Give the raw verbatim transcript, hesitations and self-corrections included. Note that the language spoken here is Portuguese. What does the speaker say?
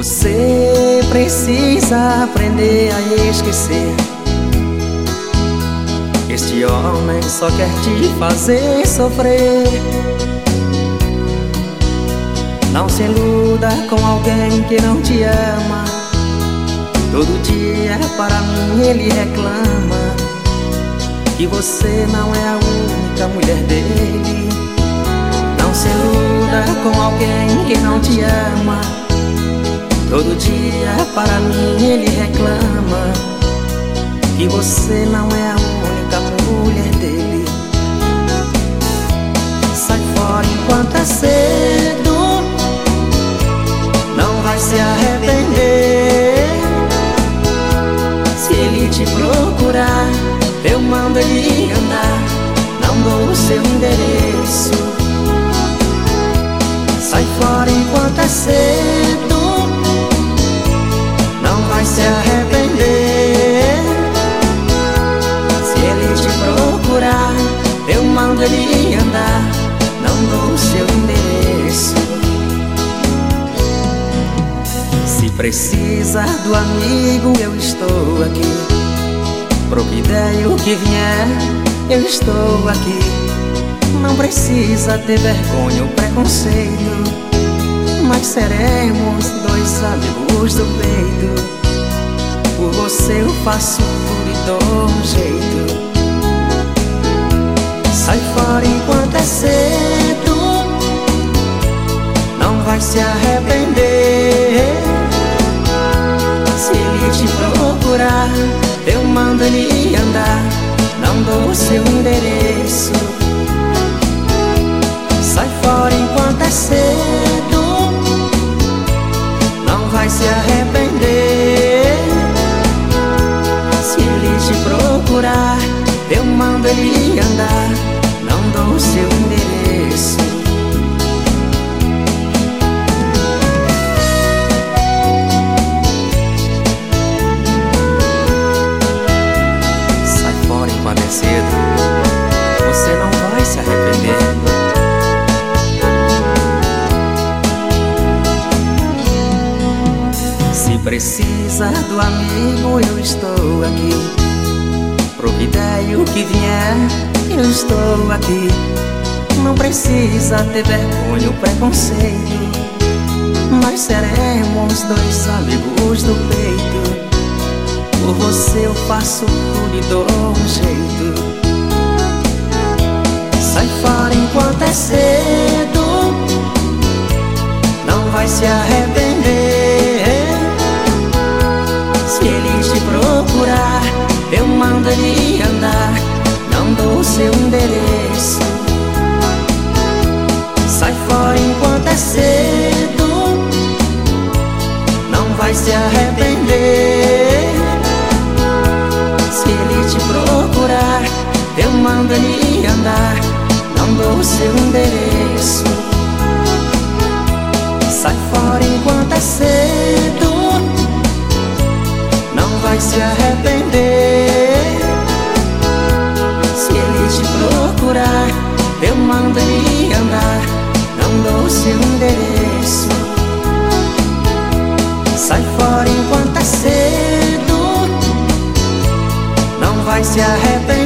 Você precisa aprender a esquecer. Este homem só quer te fazer sofrer. Não se iluda com alguém que não te ama. Todo dia para mim ele reclama que você não é a única mulher dele. Não se iluda com alguém que não te ama. Todo dia para mim ele reclama que você não é a única mulher dele. Sai fora enquanto é cedo, não vai se arrepender. Se ele te procurar, eu mando ele andar. Não dou o seu endereço. Sai fora enquanto é cedo, não vai se arrepender. Se ele te procurar, eu mando ele andar. Não dou o seu endereço. Se precisar do amigo, eu estou aqui. Pro que der e o que vier, eu estou aqui. Não precisa ter vergonha ou preconceito. Nós seremos dois amigos do peito. Por você eu faço tudo e dou um jeito. Sai fora enquanto é cedo, não vai se arrepender. Se ele te procurar, eu mando ele andar. Não dou o seu endereço. Sai fora enquanto é cedo, não vai se arrepender. Se ele te procurar, eu mando ele andar. Não dou o seu endereço. Sai fora enquanto é cedo, você não vai se arrepender. Se precisa do amigo, eu estou aqui. Pro que der e o que vier, eu estou aqui. Não precisa ter vergonha ou preconceito. Nós seremos dois amigos do peito. Por você eu faço tudo e dou um jeito. Sai fora enquanto é cedo, não vai se arrepender. Se ele te procurar, eu mando ele andar. Não dou o seu endereço. Sai fora enquanto é cedo, não vai se arrepender. Se ele te procurar, eu mando ele andar. Não dou o seu endereço. Sai fora enquanto é cedo, não vai se arrepender. Se ele te procurar, eu mando ele andar. Não dou o seu endereço. Sai fora enquanto é cedo, não vai se arrepender.